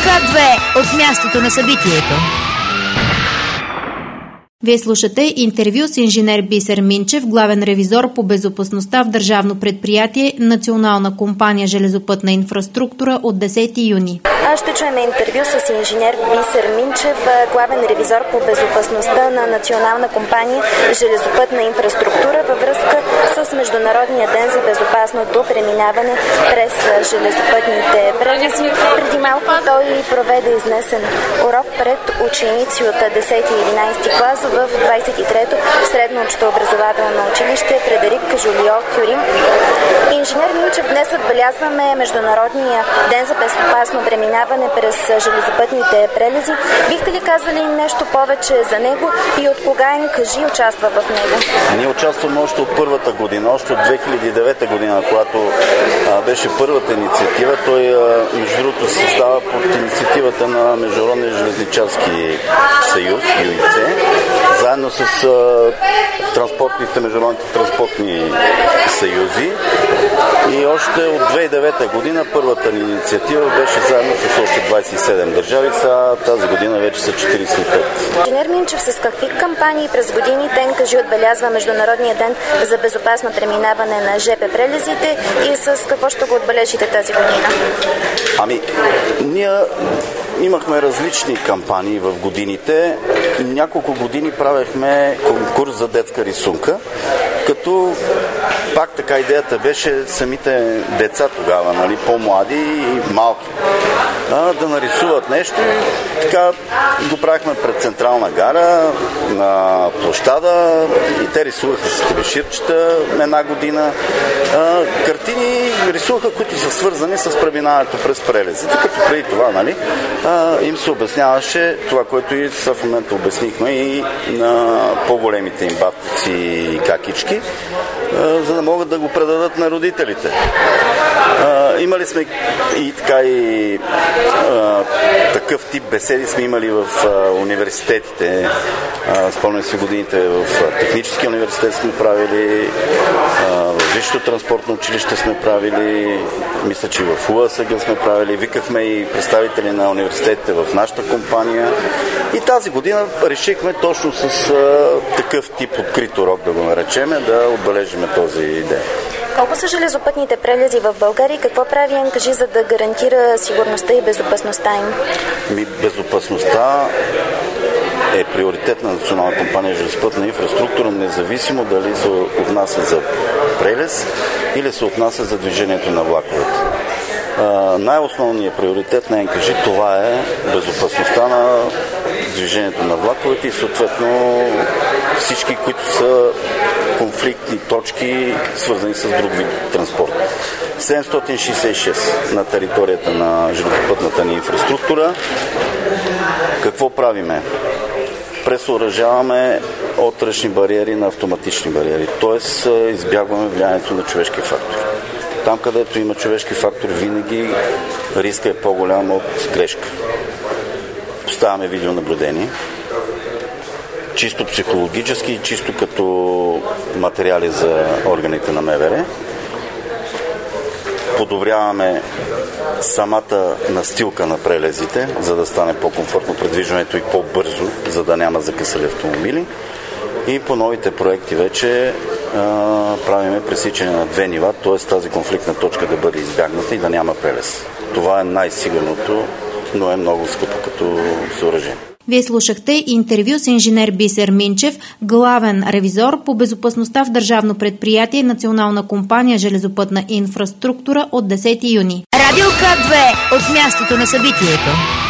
К2 от мястото на събитието. Вие слушате интервю с инженер Бисер Минчев, главен ревизор по безопасността в държавно предприятие Национална компания железопътна инфраструктура от 10 юни. Ще чуем интервю с инженер Бисер Минчев, главен ревизор по безопасността на Национална компания железопътна инфраструктура във връзка с Международния ден за безопасното преминаване през железопътните прелези. Преди малко той проведе изнесен урок пред ученици от 10 и 11 клас в 23-то средно общообразователно училище Фредерик Жолио Кюри. Инженер Минчев, днес отбелязваме Международния ден за безопасно преминаване през железопътните прелези. Бихте ли казали нещо повече за него и от кога НКЖИ участва в него? Ние участваме още от първата година, още от 2009 година, когато беше първата инициатива. Той, между другото, се създава под инициативата на Международния железничарски съюз, ЮИЦ, заедно с международните транспортни съюзи. И още от 2009 година първата ни инициатива беше заедно с още 27 държави. Тази година вече са 45. Инженер Минчев, с какви кампании през годините НКЖИ отбелязва Международния ден за безопасно преминаване на ЖП прелезите и с какво ще го отбележите тази година? Ние имахме различни кампании в годините. Няколко години правехме конкурс за детска рисунка, като пак така идеята беше самите деца тогава, по-млади и малки, да нарисуват нещо. Така го правихме пред Централна гара, на площада, и те рисуваха с телеширчета една година. Картини рисуваха, които са свързани с преминаването през прелезите, като преди това, им се обясняваше това, което и в момента обяснихме и на по-големите им батици и какички, за да могат да го предадат на родителите. Имали сме и такъв тип беседи сме имали в университетите. Спомням си годините, в Техническия университет сме правили, в Висшето транспортно училище сме правили, мисля, че и в УАСГ сме правили. Викахме и представители на университетите в нашата компания. И тази година решихме точно с такъв тип открит урок, да го наречем, да отбележим този ден. Колко са железопътните прелези в България и какво прави НКЖИ, за да гарантира сигурността и безопасността им? Безопасността е приоритет на Национална компания железопътна инфраструктура, независимо дали се отнася за прелез или се отнася за движението на влаковете. Най-основният приоритет на НКЖИ това е безопасността на движението на влаковете и съответно всички, които са конфликтни точки, свързани с друг вид транспорт. 766 на територията на железопътната ни инфраструктура. Какво правиме? Пресъоръжаваме от ръчни бариери на автоматични бариери, т.е. избягваме влиянието на човешки фактор. Там, където има човешки фактор, винаги риска е по-голям от грешка. Поставяме видеонаблюдение, чисто психологически и чисто като материали за органите на МВР. Подобряваме самата настилка на прелезите, за да стане по-комфортно предвижването и по-бързо, за да няма закъсали автомобили. И по новите проекти вече правиме пресичане на две нива, т.е. тази конфликтна точка да бъде избягната и да няма прелез. Това е най-сигурното, но е много скъпо като съоръжение. Вие слушахте интервю с инженер Бисер Минчев, главен ревизор по безопасността в държавно предприятие Национална компания железопътна инфраструктура от 10 юни. Радио К2 от мястото на събитието.